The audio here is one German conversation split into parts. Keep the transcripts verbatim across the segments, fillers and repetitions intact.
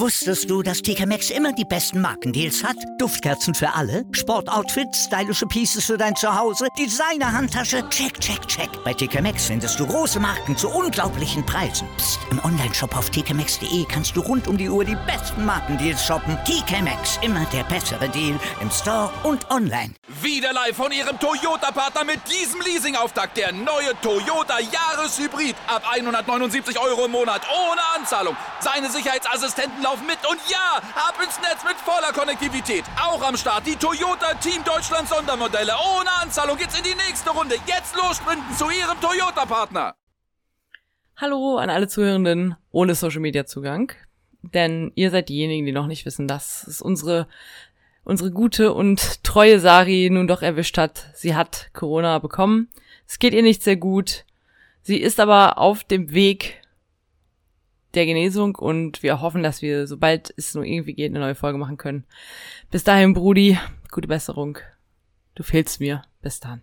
Wusstest du, dass T K Maxx immer die besten Markendeals hat? Duftkerzen für alle, Sportoutfits, stylische Pieces für dein Zuhause, Designer-Handtasche, check, check, check. Bei T K Maxx findest du große Marken zu unglaublichen Preisen. Psst. Im Onlineshop auf t k maxx punkt d e kannst du rund um die Uhr die besten Markendeals shoppen. T K Maxx, immer der bessere Deal im Store und online. Wieder live von Ihrem Toyota-Partner mit diesem Leasing-Auftakt. Der neue Toyota Jahreshybrid. Ab hundertneunundsiebzig Euro im Monat ohne Anzahlung. Seine Sicherheitsassistenten laufen mit und ja, ab ins Netz mit voller Konnektivität. Auch am Start die Toyota Team Deutschland Sondermodelle. Ohne Anzahlung geht's in die nächste Runde. Jetzt los sprinten zu Ihrem Toyota-Partner. Hallo an alle Zuhörenden ohne Social-Media-Zugang. Denn ihr seid diejenigen, die noch nicht wissen, dass es unsere unsere gute und treue Sari nun doch erwischt hat. Sie hat Corona bekommen. Es geht ihr nicht sehr gut. Sie ist aber auf dem Weg der Genesung und wir hoffen, dass wir, sobald es nur irgendwie geht, eine neue Folge machen können. Bis dahin, Brudi, gute Besserung. Du fehlst mir. Bis dann.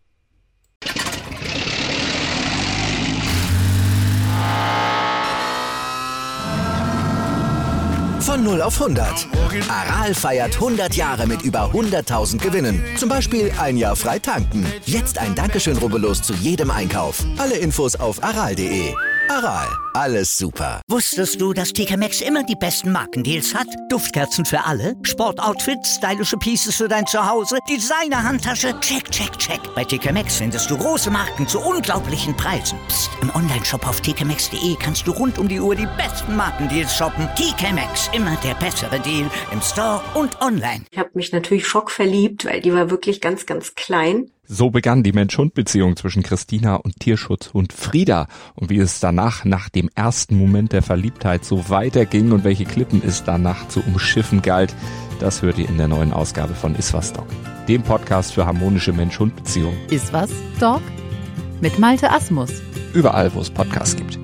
Von null auf hundert. Aral feiert hundert Jahre mit über hunderttausend Gewinnen. Zum Beispiel ein Jahr frei tanken. Jetzt ein Dankeschön, rubbellos zu jedem Einkauf. Alle Infos auf aral punkt de. Aral, alles super. Wusstest du, dass T K Maxx immer die besten Markendeals hat? Duftkerzen für alle, Sportoutfits, stylische Pieces für dein Zuhause, Designer-Handtasche, check, check, check. Bei T K Maxx findest du große Marken zu unglaublichen Preisen. Psst. Im Onlineshop auf t k maxx punkt d e kannst du rund um die Uhr die besten Markendeals shoppen. T K Maxx, immer der bessere Deal im Store und online. Ich habe mich natürlich schockverliebt, weil die war wirklich ganz, ganz klein. So begann die Mensch-Hund-Beziehung zwischen Christina und Tierschutzhund Frieda. Und wie es danach, nach dem ersten Moment der Verliebtheit, so weiterging und welche Klippen es danach zu umschiffen galt, das hört ihr in der neuen Ausgabe von Iswas Dog, dem Podcast für harmonische Mensch-Hund-Beziehungen. Iswas Dog? Mit Malte Asmus. Überall, wo es Podcasts gibt.